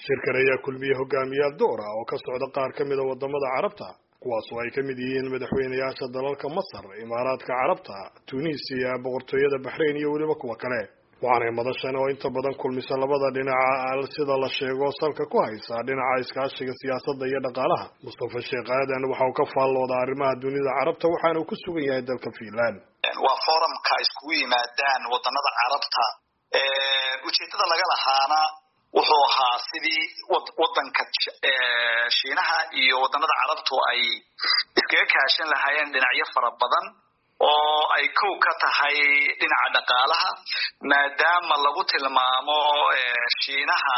shirkan ayaa kulmiyey hogaamiyaal door ah oo ka socda qaar ka mid a wadamada carabta kuwaas oo ay ka mid yihiin madaxweynayaasha dalalka Masar, Imaaraadka Carabta, Tunisia, boqortooyada Bahrain iyo waliba kuwa kale. waxaanay madashan oo inta badan kulmisa labada dhinaca sida la sheego salka ku haysa dhinaca iskaashiga siyaasadda iyo dhaqaalaha. Mustafa Sheekh Aadan waxa uu ka faalloodaa arrimaha dunida carabta waxaana uu ku sugan yahay dalka Finland. waa forumka iskugu yimaadaan wadannada carabta ujeedada laga lahaana wuxuu ahaa sidii wadanka Shiinaha iyo wadannada carabtu ay iskaga kaashan lahaayeen dhinacyo fara badan oo ay kow ka tahay dhinaca dhaqaalaha maadaama lagu tilmaamo Shiinaha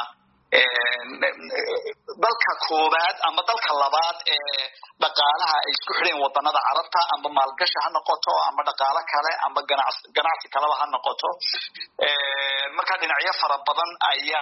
dalka koobaad ama dalka labaad ee dhaqaalaha ay isku xireen wadannada carabta ama maalgashi ha noqoto ama dhaqaale kale ama ganacsi kaleba ha noqoto marka dhinacyo fara badan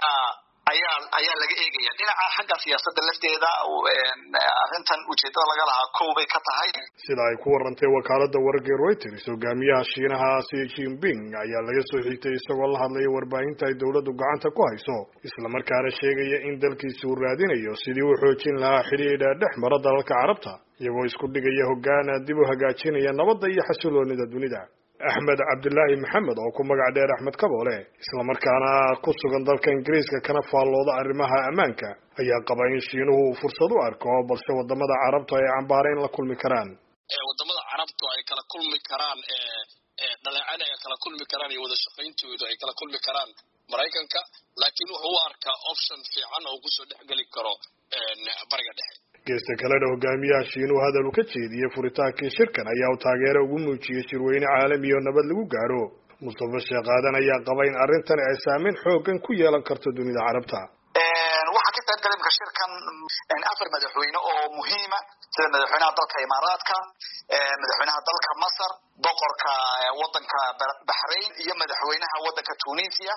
ayaa laga eegaya dhinaca xagga siyaasadda lafteeda arrintan ujeedada laga lahaa kow bay ka tahay sida ay ku warantay wakaaladda wararka Reuters. hogaamiyaha Shiinaha Xi Jinping ayaa laga soo xigtay isagoo la hadlaya warbaahinta ay dawladdu gacanta ku hayso isla markaana sheegaya in dalkiisu uu raadinayo sidii uu xoojin lahaa xiriirka dhex mara dalalka carabta iyagoo isku dhigaya hoggaan dib u hagaajinaya nabadda iyo xasiloonida dunida. Axmed Cabdullaahi Maxamed oo ku magac dheer Axmed Kaboole isla markaana ku sugan dalka Ingiriiska kana faallooda arrimaha ammaanka ayaa qaba in Shiinuhu fursad u arko balse wadamada carabta ay cambaareen la kulmi karaan wadamada carabtu ay kala kulmi karaan dhaleecada ay kala kulmi karaan iyo wada shaqayntooda ay kala kulmi karaan Mareykanka laakiin wuxuu u arkaa option fiican oo ku soo dhaxgali karo bariga dhexe. geesta kale hogaamiyaha Shiinuhu hadal uu ka jeediyay furitaankii shirkan ayaa uu taageero ugu muujiyay shirweyne caalami oo nabad lagu gaaro. Mustafa Sheekh Aadan ayaa qaba in arrintan ay saameyn xooggan ku yeelan karto dunida carabta. waxaa ka qayb galay shirkan afar madaxweyne oo muhiima sida madaxweynaha dalka Imaaraadka, madaxweynaha dalka Masar, boqorka wadanka Bahrain iyo madaxweynaha wadanka Tunisia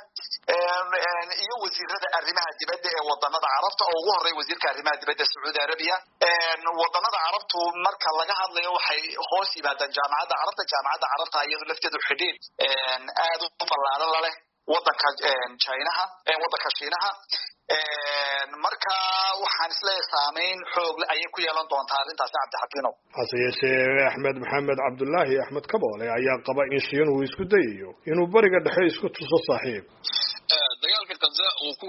iyo wasiirada arrimaha dibadda ee wadannada carabta oo ugu horeeyay wasiirka arrimaha dibadda Saudi Arabia. wadannada carabtu marka laga hadlayo waxay hoos yimaadaan jaamacadda carabta iyadoo lafteedu xidhiidh aad u ballaaran la leh wadanka Shiinaha marka waxaan isleeyahay saameyn xoog leh ayay ku yeelan doontaa arrintaas Cabdixakiinow. hase yeeshee Axmed Maxamed Cabdullaahi Axmed Kaboole ayaa qaba in Shiinuhu isku dayayo inuu bariga dhexe isku tuso saaxiib. dagaalka Gaza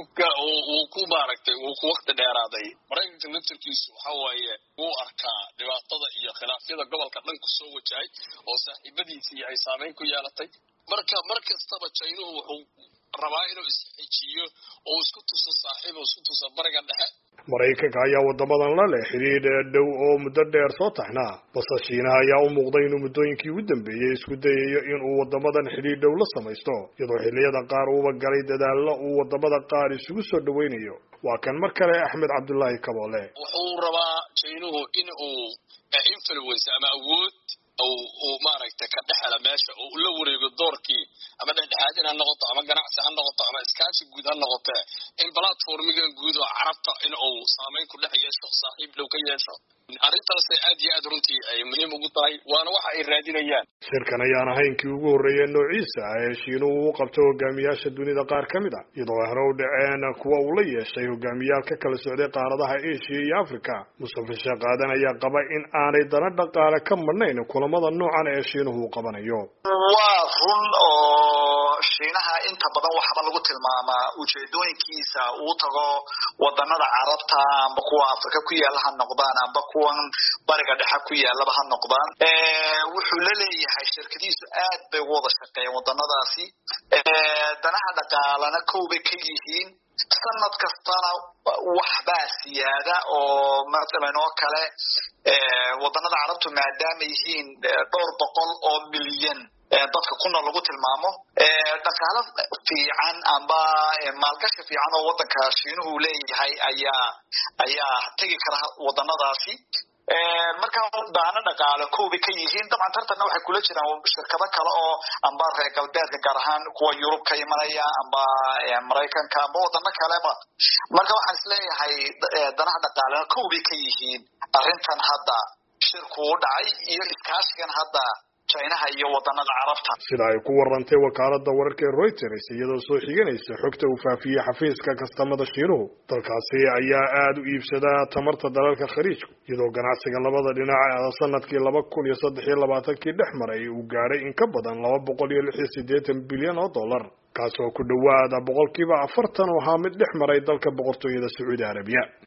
uu ku maaragtay uu ku waqti dheeraaday Mareykanka naftirkiisu waxa waaye uu arkaa dhibaatada iyo khilaafyada gobolka dhan ku soo wajahay oo saaxiibadiisii ay saameyn ku yeelatay markastaba Shiinuhu wuxuu rabaa inuu isxijiyo oo isku tuso saaxiib oo isku tuso bariga dhexe. Mareykanka ayaa wadamadan la leh xiriir dhow oo muddo dheer soo taxnaa balse Shiinaha ayaa u muuqday inuu muddooyinkii ugu dambeeyay isku dayayo inuu wadamadan xiriir dhow la samaysto iyadoo xilliyada qaar uuba galay dadaallo uu wadamada qaar isugu soo dhaweynayo. waa kan mar kale Axmed Cabdullaahi Kaboole. wuxuu rabaa Shiinuhu inuu influence ama awood oo maaragtay ka dhaxala meesha oo la wareego doorkii ama dhexdhexaadin ha noqoto ama ganacsi ha noqoto ama iskaashi guud ha noqoto in platformigan guud oo carabta in uu saameyn ku dhex yeesho saaxiib dhow ka yeesho. arrintaas aad iyo aad runtii ay muhiim ugu tahay waana waxa ay raadinayaan. shirkan ayaan ahayn kii ugu horreeyay noociisa ee Shiinuhu uu qabto hogaamiyaasha dunida qaar ka mid ah iyadoo hore u dhaceen kuwa uu la yeeshay hogaamiyaal ka kala socday qaaradaha Asia iyo Afrika. Mustafa Sheekh Aadan ayaa qaba in aanay dana dhaqaale ka marnayn kulamada noocan ee Shiinuhu qabanayo. waa run oo Shiinaha inta badan waxba lagu tilmaamaa ujeedooyinkiisa uu tago wadannada carabta ama kuwa Afrika ku yaala ha noqdaan ama kuwan bariga dhexe ku yaalaba ha noqdaan wuxuu la leeyahay shirkadiisu aad bay uga wada shaqeeyaan wadannadaasi danaha dhaqaalana kow bay ka yihiin sanad kastana waxbaa siyaada oo masalan oo kale wadannada carabtu maadaama yihiin dhowr boqol oo milyan dadka ku nool lagu tilmaamo dhaqaale fiican amba maalgashi fiican oo wadanka Shiinuhu leeyahay ayaa tagi kara wadannadaasi marka daana dhaqaale koobi ka yihiin dabcan tartanna waxay kula jiraan shirkado kale oo amba reer galbeedka gaar ahaan kuwa Yurub ka imanaya amba Mareykanka amba wadamo kaleba marka waxaan isleeyahay danaha dhaqaale koobi ka yihiin arrintan hadda shirku u dhacay iyo iskaashigan hadda Chinaha iyo wadannada Carabta. Sida ay ku warantay wakaaladda wararka ee Reuters iyadoo soo xiganaysa xogta uu faafiyay xafiiska kastamada Shiinuhu, dalkaasi ayaa aad u iibsada tamarta dalalka khariijka iyadoo ganacsiga labada dhinac ee sanadkii 2023 dhex maray uu gaaray in ka badan $286 bilyan kaasoo ku dhawaada 40% oo ahaa mid dhex maray dalka boqortooyada Sacuudi Arabiya.